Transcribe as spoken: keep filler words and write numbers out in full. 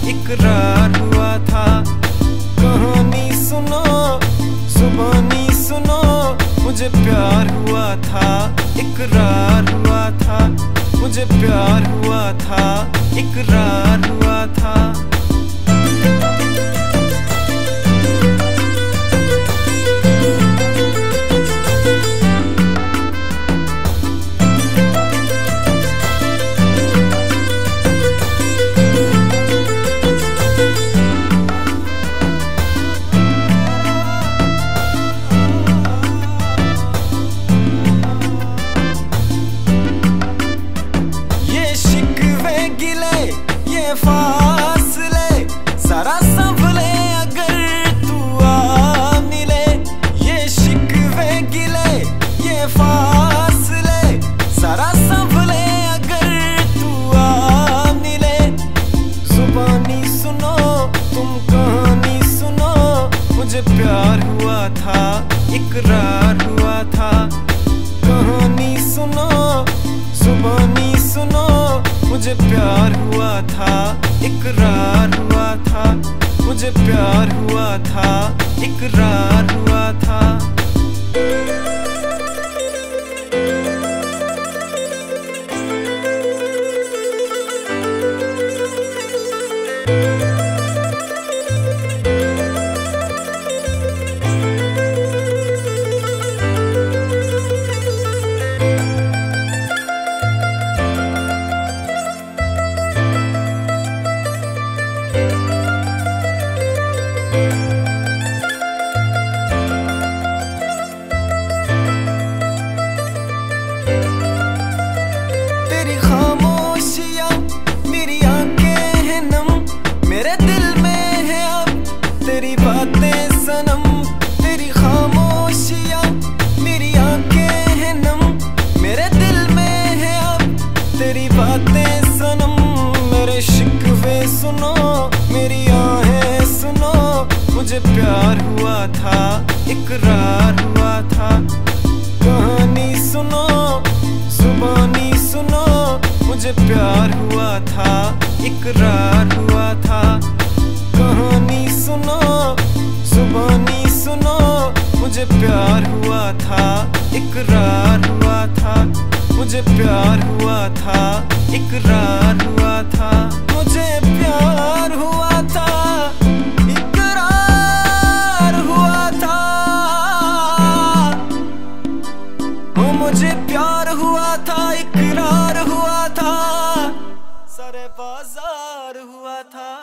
इकरार हुआ था। कहानी सुनो जुबानी सुनो, मुझे प्यार हुआ था, इकरार हुआ था, मुझे प्यार हुआ था, इकरार हुआ था। फासले जरा संभले अगर तू आ मिले, ये शिकवे गिले ये फासले जरा संभले अगर तू आ मिले। जुबानी सुनो तुम कहानी सुनो, मुझे प्यार हुआ था, इकरार हुआ था। कहानी सुनो जुबानी सुनो, मुझे प्यार हुआ था, इकरार हुआ था, मुझे प्यार हुआ था, इकरार हुआ था। तेरी बातें सनम तेरी खामोशियाँ, मेरी आंखें हैं नम, मेरे दिल में है अब तेरी बातें सनम। मेरे शिकवे सुनो मेरी आहें सुनो, मुझे प्यार हुआ था, इकरार हुआ था। कहानी सुनो जुबानी सुनो, मुझे प्यार हुआ था, इकरार हुआ था। कहानी सुनो जुबानी सुनो, मुझे प्यार हुआ था, इकरार हुआ था, मुझे प्यार हुआ था, इकरार हुआ था। मुझे प्यार हुआ था, इकरार हुआ था, ओ मुझे प्यार हुआ था, इकरार हुआ था, सारे बाजार हुआ था।